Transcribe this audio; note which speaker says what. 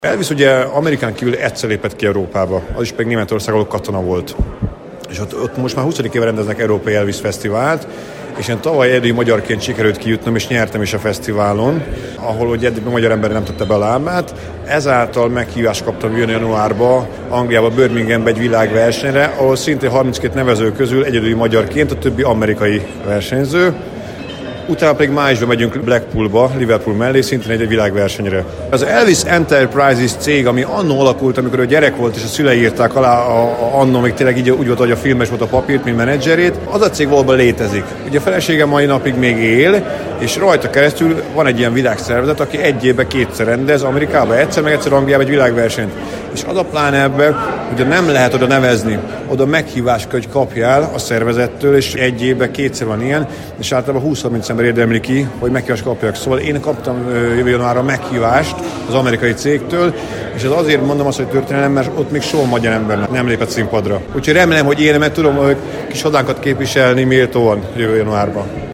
Speaker 1: Elvis ugye Amerikán kívül egyszer lépett ki Európába, az is pedig Németország, ahol katona volt. És ott most már 20. éve rendeznek Európai Elvis Fesztivált, és én tavaly egyedüli magyarként sikerült kijutnom, és nyertem is a fesztiválon, ahol ugye eddig a magyar ember nem tette be a lábát. Ezáltal meghívást kaptam jön januárba, Angliába, Birminghambe egy világversenyre, ahol szintén 32 nevező közül egyedüli magyarként, a többi amerikai versenyző. Utána pedig májusban megyünk Blackpoolba, Liverpool mellé, szintén egy világversenyre. Az Elvis Enterprises cég, ami annó alakult, amikor ő gyerek volt, és a szülei írták alá annó, még tényleg így úgy volt, hogy a filmes volt a papírt, mint menedzserét, az a cég valóban létezik. Ugye a feleségem mai napig még él, és rajta keresztül van egy ilyen világszervezet, aki egy évben kétszer rendez, Amerikában egyszer, meg egyszer Angliában egy világversenyt. És az a pláne ebben, hogy nem lehet oda nevezni, oda meghívást kell, hogy kapjál a szervezettől, és egy évben kétszer van ilyen, és általában 20-30 ember érdemli ki, hogy meghívást kapjak. Szóval én kaptam jövő januárra meghívást az amerikai cégtől, és ez azért mondom azt, hogy történelem, mert ott még soha magyar ember nem lépett színpadra. Úgyhogy remélem, hogy én meg tudom, hogy kis hazánkat képviselni méltóan jövő januárban.